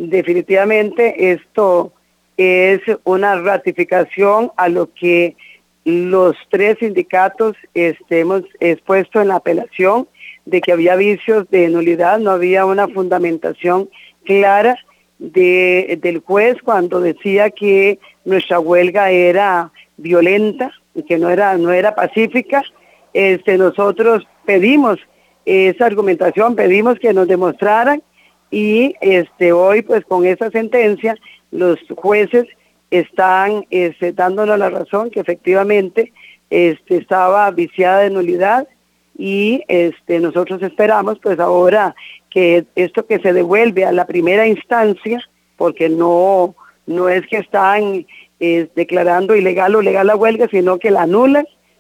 definitivamente esto es una ratificación a lo que los 3 sindicatos hemos expuesto en la apelación, de que había vicios de nulidad, no había una fundamentación clara del juez cuando decía que nuestra huelga era violenta y que no era pacífica. Nosotros pedimos esa argumentación, pedimos que nos demostraran, y hoy pues con esa sentencia los jueces están dándonos la razón que efectivamente estaba viciada de nulidad, y nosotros esperamos pues ahora que esto que se devuelve a la primera instancia, porque no es que están declarando ilegal o legal la huelga, sino que la anulan,